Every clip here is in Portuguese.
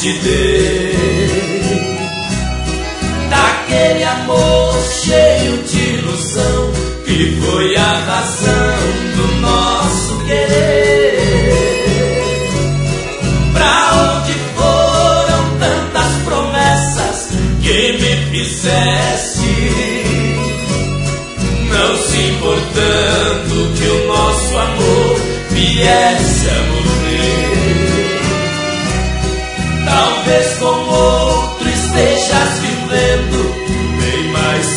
te dei, daquele amor cheio de ilusão que foi a razão do nosso querer. Pra onde foram tantas promessas que me fizeste, não se importando que o nosso amor viesse a morrer? Talvez com outro estejas vivendo bem mais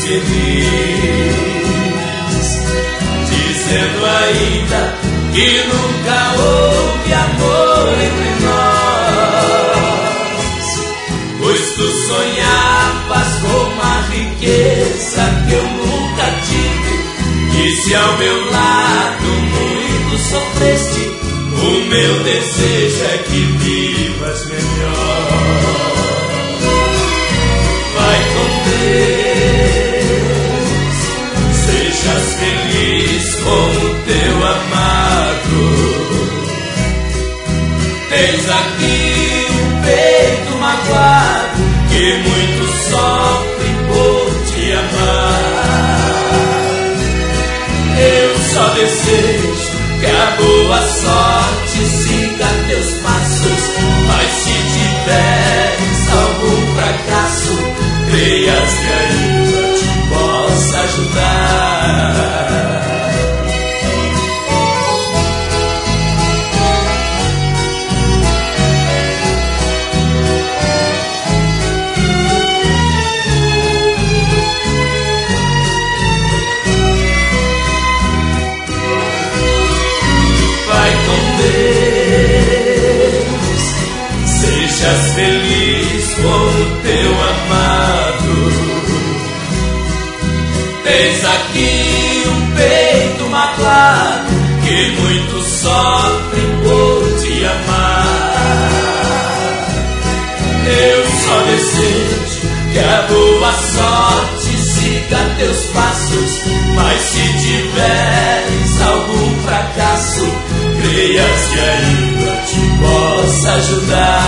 feliz, dizendo ainda que nunca houve amor entre nós, pois tu sonhavas com uma riqueza que eu nunca tive, e se ao meu lado muito sofreste, o meu desejo é que vivas melhor. Vai com Deus, sejas feliz com o teu amado. Tens aqui um peito magoado que muito sofre por te amar. Eu só desejo que a boa sorte siga teus passos, mas se tiveres algum fracasso, creias que ainda te possa ajudar. Sejas feliz com o teu amado. Tens aqui um peito magoado que muito sofre por te amar. Eu só desejo que a boa sorte siga teus passos, mas se tiveres algum fracasso, creias que ainda te possa ajudar.